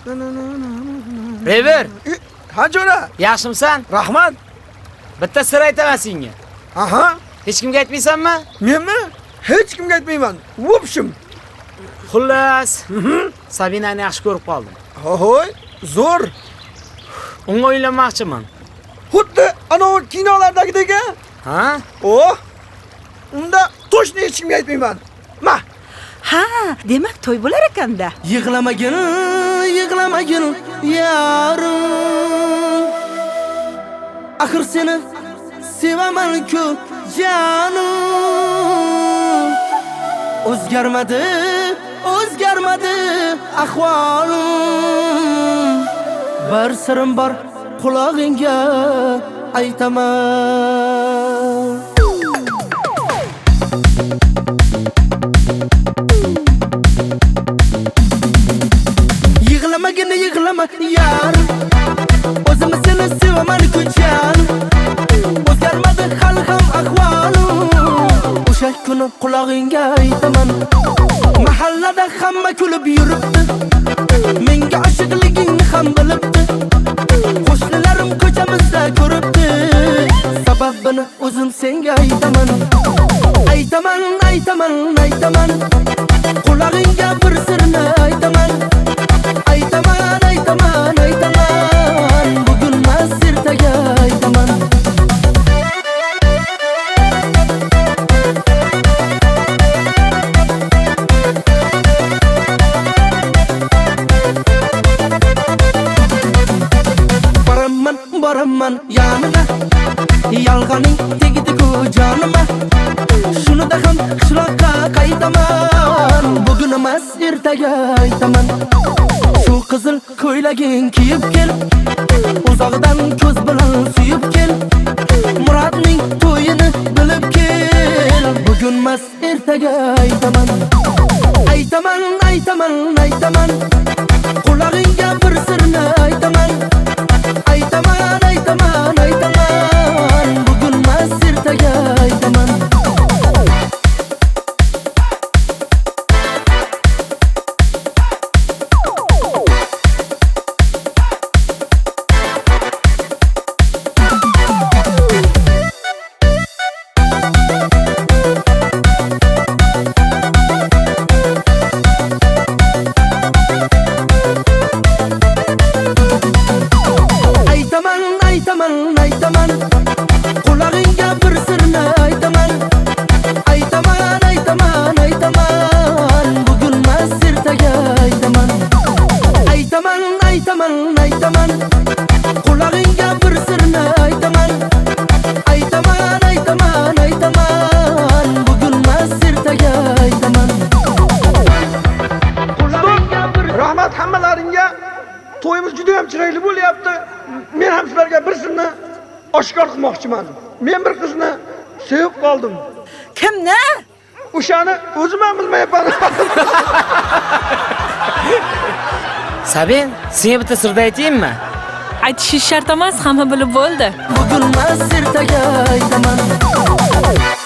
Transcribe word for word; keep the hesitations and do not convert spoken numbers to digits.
Rever, Ha jo'ra. yaxshimisan? Rahmat. Bitta sir aytaman senga. Aha. Hech kimga aytmaysanmi? Menmi? Hech kimga aytmayman. Vobshim. Xullas, Sabinani yaxshi ko'rib qoldim. Hoy, zo'r. Unga uylanmoqchiman. Xuddi ana o kinolardagidek. Ha? Oh. Unda to'shni hech kimga aytmayman. Ma. Ha, demak to'y bo'lar ekanda. Yig'lamagin, yig'lamagin yarim. Axir seni sevaman-ku jonim. O'zgarmadi, o'zgarmadi ahvolim. Bir sirim bor, qulog'ingga aytaman. Yig'lamagin, yig'lama yar. O'zim seni sevaman-ku jonim. O'zgarmadi hali ham ahvolim. O'sha kuni qulog'ingga aytaman. Mahallada hamma kulib yuribdi. Menga oshiqligingni ham bilibdi. Qo'shnilarim ko'chamizda ko'ribdi. Sababini o'zim senga aytaman. Aytaman, aytaman, aytaman. Qulog'ingga bir sirni aytaman. Aytaman, aytaman, aytaman. Bugun mas ertaga aytaman. Boraman, boraman yanına. Yalg'oning tegdi-ku jonima. Shunida ham qishloqqa qaytaman. Bugun emas ertaga aytaman. Shu qizil ko'ylaging kiyib kel. Uzoqdan ko'z bilan suyib kel. Muratning to'yini bilib kel. Bugun emas ertaga aytaman. Aytaman, aytaman, aytaman. Qulog'ingga bir sirni aytaman. Aytaman, aytaman, aytaman. Bugun emas ertaga aytaman. Aytaman, aytaman, aytaman. Qulog'ingga bir sirni aytaman. Aytaman, aytaman, aytaman. Bugun emas ertaga aytaman. Aytaman, aytaman, aytaman. Qulog'ingga bir sirni aytaman. Aytaman, aytaman, aytaman. Bugun emas ertaga aytaman. Rahmat hammalaringga. To'yimiz juda ham chiroyli bo'lyapti. Men ham sizlarga bir sirni oshkor qilmoqchiman. Men bir qizni sevib qoldim. Kimni? O'shani o'zim ham bilmayapman. Sabin, senga bitta sirni aytaymi? Aytish shart emas, hamma bilib bo'ldi. Bugun emas ertaga aytaman.